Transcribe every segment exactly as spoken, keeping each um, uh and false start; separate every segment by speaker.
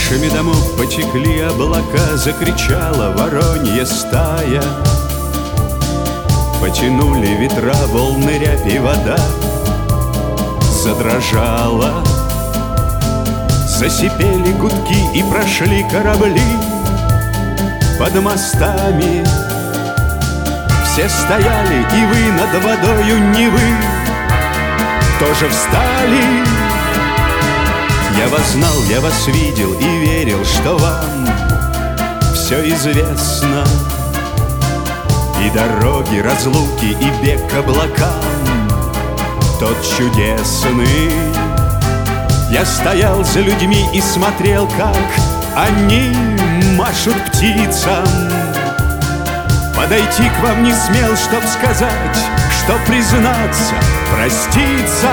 Speaker 1: Крышами домов потекли облака, закричала воронья стая. Потянули ветра, волны, рябь и вода задрожала. Засипели гудки и прошли корабли под мостами. Все стояли, и вы над водою Невы тоже встали. Я вас знал, я вас видел и верил, что вам все известно. И дороги, разлуки, и бег к облакам тот чудесный. Я стоял за людьми и смотрел, как они машут птицам. Подойти к вам не смел, чтоб сказать, что признаться, проститься.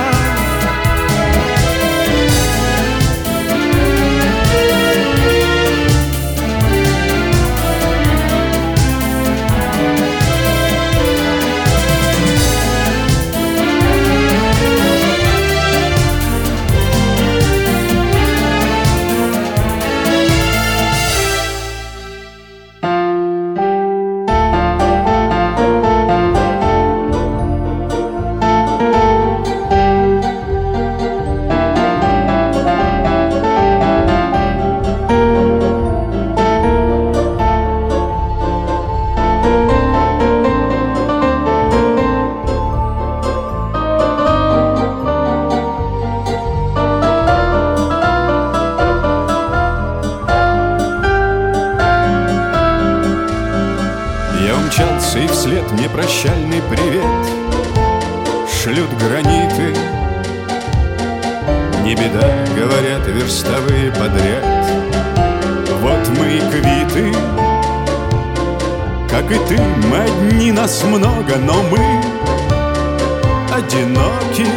Speaker 1: Умчался, и вслед мне прощальный привет шлют граниты. Не беда, говорят верстовые подряд, вот мы и квиты. Как и ты, мы одни, нас много, но мы одиноки.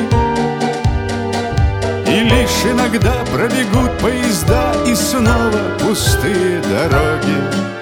Speaker 1: И лишь иногда пробегут поезда, и снова пустые дороги.